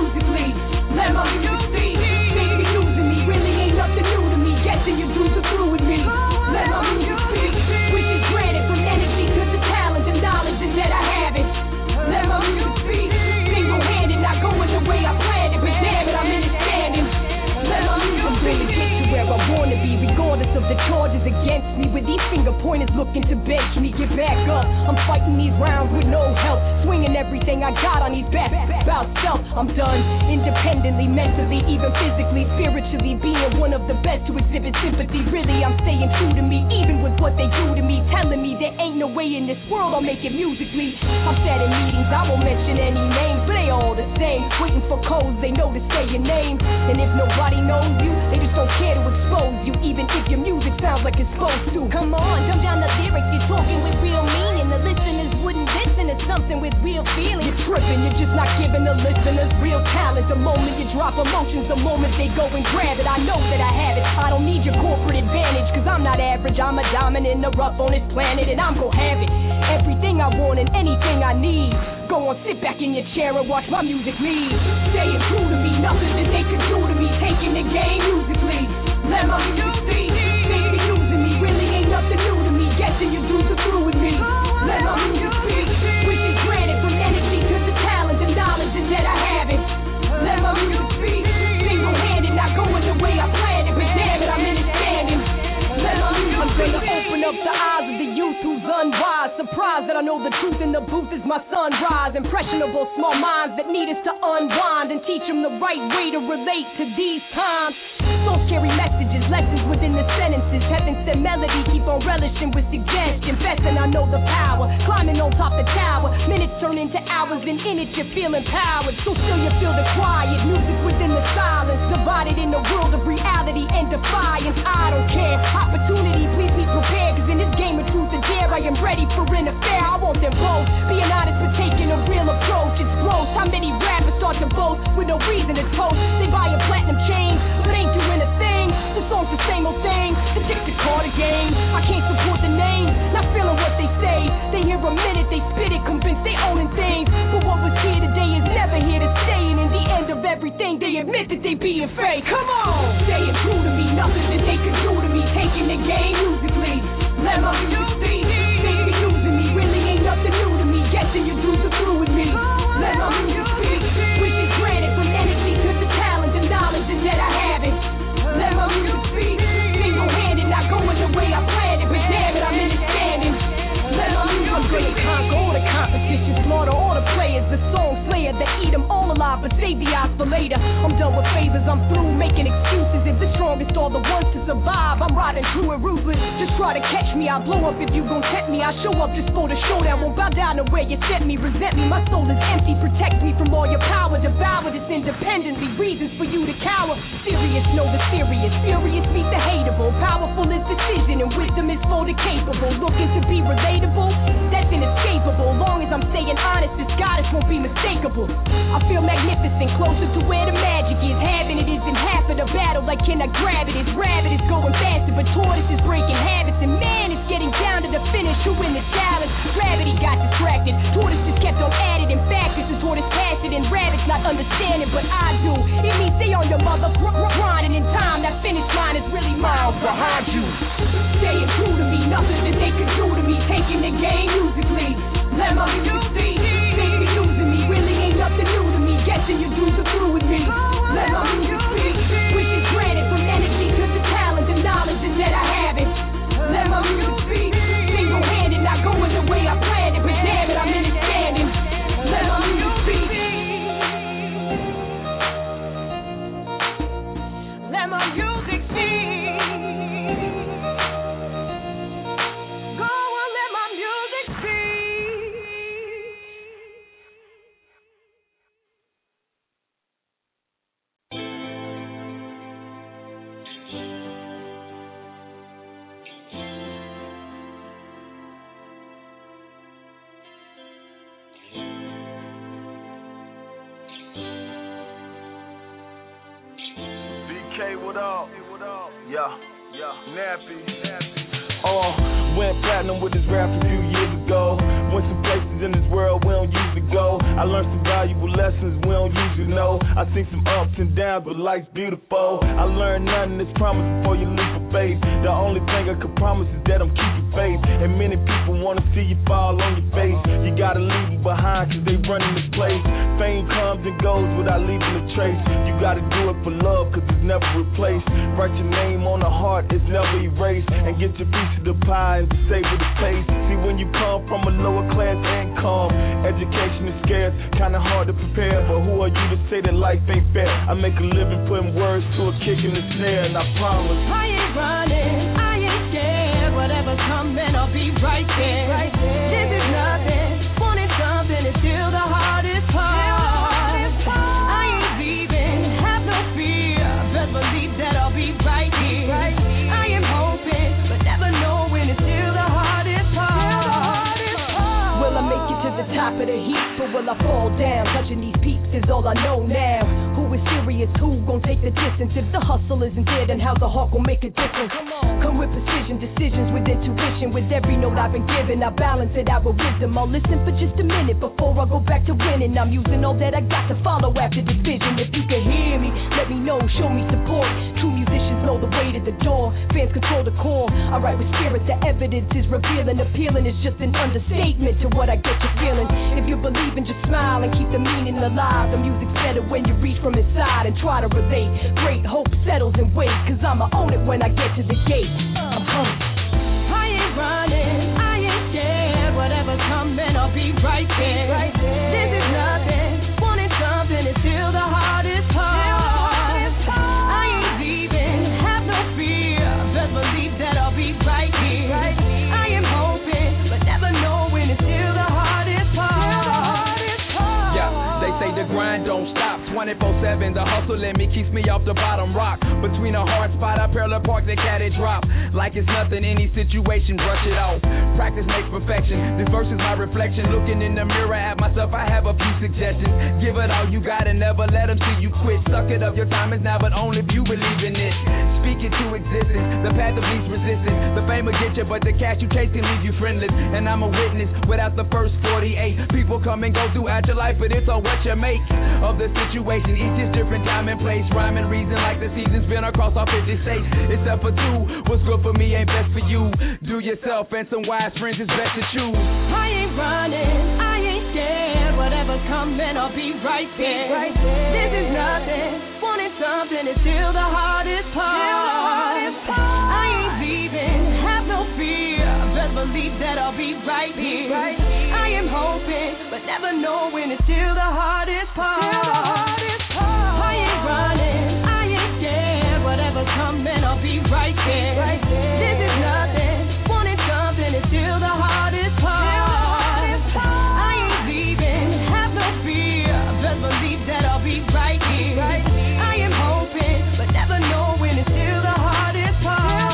musically. Let my music speak. Think you're using me, really ain't nothing new to me. Guessing your dudes are through with me. Let my music speak. Which is granted from energy to the talent and knowledge and that I have it. Let my music speak. Single-handed, not going the way I planned it, but damn it, I'm in the standing. Let my music really get to where I wanna be, regardless of the charges against me. With these finger pointers looking to bench me, get back up. I'm fighting these rounds with no help, swinging everything I got on these bats. About self, I'm done independently, mentally, even physically, spiritually, being one of the best to exhibit sympathy. Really, I'm staying true to me, even with what they do to me, telling me there ain't no way in this world I'll make it musically. I'm sat in meetings, I won't mention any names, but they all the same, waiting for codes, they know to say your name. And if nobody knows you, they just don't care to expose you, even if your music sounds like it's supposed to. Come on, dumb down the lyrics, you're talking with real meaning. The listeners wouldn't listen to something with real feeling. You're tripping, you're just not giving the listeners real talent. The moment you drop emotions, the moment they go and grab it. I know that I have it, I don't need your corporate advantage, cause I'm not average, I'm a diamond in the rough on this planet, and I'm gon' have it. Everything I want and anything I need. Go on, sit back in your chair and watch my music lead. Staying true to me, nothing that they can do to me. Taking the game musically. Let my music speak. Think you're using me, really ain't nothing new to me. Guessing your dudes are through with me. Let my music speak. Which is granted from energy to the talent and knowledge and that I have it. Let my music speak. Single-handed, not going the way I planned it, but damn it, I'm in it standing. Let my music I'm gonna open up the eyes of the youth who's unwise. Surprised that I know the truth in the booth is my sunrise. Impressionable small minds that need us to unwind and teach them the right way to relate to these times. So scary messages, lessons within the sentences. Heaven sent melody, keep on relishing with suggestion. Confessing I know the power, climbing on top the tower. Minutes turn into hours and in it you feel empowered. So still you feel the quiet, music within the silence. Divided in the world of reality and defiance. I don't care, opportunity, please be prepared. Cause in this game of truth and dare, I am ready for an affair. I want them both, being honest but taking a real approach. It's gross, how many rappers start to boast with no reason to toast. They buy a platinum chain, but ain't doing a thing. The song's the same old thing, the dick's a card game. I can't support the name, not feeling what they say. They hear a minute, they spit it, convinced they owning things. But what was here today is never here to stay. And in the end of everything, they admit that they being fake. Come on, staying true to me, nothing that they can do to me. Taking the game musically. Let my music speak. Think you're using me, really ain't nothing new to me. Guessing your dudes are through with me. Let my music speak. Which is granted from energy to the talent and knowledge and that I have it. Let my music speak. Single-handed, not going the way I planned it, but damn it, I'm in it standing. Let my music I'm gonna conquer all the competition, slaughter all the players, the song slayer that eat them all alive, but save the odds for later. I'm done with favors, I'm through making excuses. If the strongest are the ones to survive, I'm riding true and ruthless. Just try to catch me, I'll blow up if you gon' tempt me. I show up just for the showdown, won't bow down to where you sent me. Resent me, my soul is empty, protect me from all your power. Devour this independently, reasons for you to cower. Serious, know the serious, furious meet the hateable. Powerful is decision and wisdom is for the capable. Looking to be relatable, that's inescapable. Long as I'm staying honest, this goddess won't be mistakable. I feel magnificent, closer to where the magic is. Having it isn't half of the battle, like can I grab it? It's rabbit, it's going faster, but tortoise is breaking habits. And man, it's getting down to the finish, who win the challenge? Gravity got distracted, tortoise just kept on at it. In fact, this is tortoise past it, and rabbits not understanding, but I do. It means stay on your mother, grinding in time. That finish line is really miles behind you. Staying true to me, nothing that they can do to me. Taking the game musically. Let my music speak. Think you're using me, really ain't nothing new to me. Guessing your dudes are through with me. Let my music speak. Which is granted from energy to the talent and knowledge and that I have it. Let my music speak. Single-handed, not going the way I planned it, but damn it, I'm in it standing. Let my music speak. Let my music speak. What up? Yeah, yeah, Nappy. Oh, went platinum with this rap a few years ago. Went some places in this world we don't usually go. I learned some valuable lessons we don't usually know. I seen some ups and downs, but life's beautiful. I learned nothing is promised before you leap of faith. The only thing I can promise is that I'm keeping faith. And many people wanna see you fall on your face. You gotta leave them behind cause they running this place. Fame comes and goes without leaving a trace. You gotta do it for love cause it's never replaced. Write your name on the heart, it's never erased. And get your piece of the pie and savor the taste. See, when you come from a lower class income, education is scarce, kinda hard to prepare. But who are you to say that life ain't fair? I make a living putting words to a kick in the snare, and I promise I ain't running, I ain't scared. Whatever's coming, I'll be right there. Right there. This is nothing, wanting something is still the hardest part. I ain't leaving, have no fear. Best believe that I'll be right here. Right here. I am hoping, but never knowing it's still the hardest part. Will I make it to the top of the heap, or will I fall down? Touching these peaks is all I know now. Who is serious? Who gon' take the distance? If the hustle isn't there, then how's the heart gon' make a difference? Come with precision, decisions with intuition. With every note I've been given, I balance it out with wisdom. I'll listen for just a minute before I go back to winning. I'm using all that I got to follow after this vision. If you can hear me, let me know, show me support. True musicians know the way to the door. Fans control the core. I write with spirit, the evidence is revealing. Appealing is just an understatement to what I get you feeling. If you believe in, just smile and keep the meaning alive. The music's better when you reach from inside and try to relate. Great hope settles and wait, cause I'ma own it when I get to the gate. I'm hungry. I ain't running, I ain't scared. Whatever's coming, I'll be right there. Right there. This is nothing, wanting something is still the hardest part. I ain't leaving, have no fear. Best believe that I'll be right here. Right here. I am hoping, but never knowing it's still the hardest part. Yeah, they say the grind don't stop. twenty-four seven, the hustle in me keeps me off the bottom rock. Between a hard spot, I parallel park the cat it drop. Like it's nothing, any situation, brush it off. Practice makes perfection, this verse is my reflection. Looking in the mirror at myself, I have a few suggestions. Give it all you got and never let them see you quit. Suck it up, your time is now, but only if you believe in it. Speak it to existence, the path of least resistance. The fame will get you, but the cash you chase can leave you friendless. And I'm a witness, without the first forty-eight. People come and go throughout your life, but it's on what you make of the situation. Each is different, time and place. Rhyme and reason like the seasons been across all fifty states. Except for two, what's good for me ain't best for you. Do yourself and some wise friends is best to choose. I ain't running, I ain't scared. Whatever's coming, I'll be right there. Right there. This is nothing, wanting something is still the hardest part. I ain't leaving, have no fear. Best believe that I'll be right here. Right here. I am hoping, but never knowing it's still the hardest part. I ain't running, I ain't scared. Whatever's coming, I'll be right there. Right there. This is nothing, wanting something is still the hardest part. I ain't leaving, have no fear. Best believe that I'll be right here. Right here. I am hoping, but never knowing it's still the hardest part.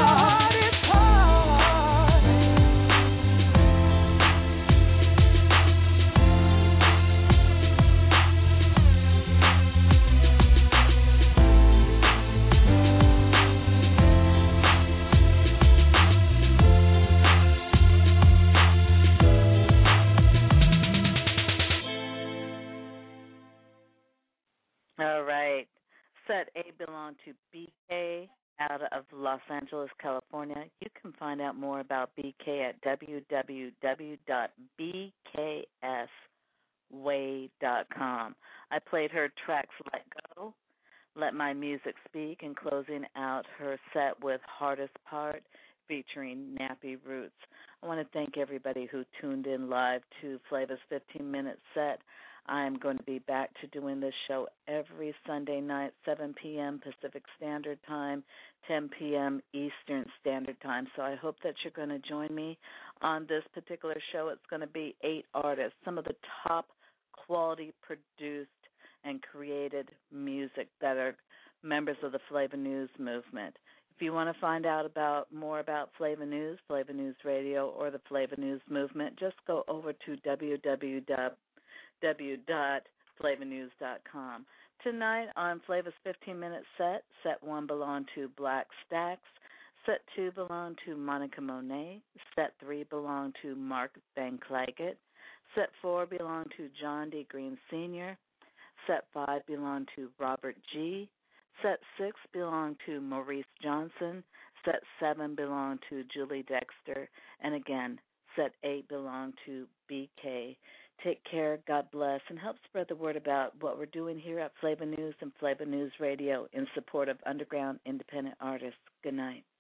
All right. Set A belonged to B K out of Los Angeles, California. You can find out more about B K at w w w dot b k s way dot com. I played her tracks Let Go, Let My Music Speak, and closing out her set with Hardest Part featuring Nappy Roots. I want to thank everybody who tuned in live to Flava's fifteen-minute set. I am going to be back to doing this show every Sunday night, seven p.m. Pacific Standard Time, ten p.m. Eastern Standard Time. So I hope that you're going to join me on this particular show. It's going to be eight artists, some of the top quality produced and created music that are members of the Flava News movement. If you want to find out about more about Flava News, Flava News Radio, or the Flava News movement, just go over to w w w dot flava news dot com. Tonight on Flava's fifteen-minute set, set one belonged to Black Stacks, set two belonged to Monica Monet, set three belonged to Mark Van Clagett, Set four belonged to John D. Green Senior Set five belonged to Robert G. Set six belonged to Maurice Johnson. Set seven belonged to Julie Dexter. And again, set eight belonged to B K. Take care, God bless, and help spread the word about what we're doing here at Flava News and Flava News Radio in support of underground independent artists. Good night.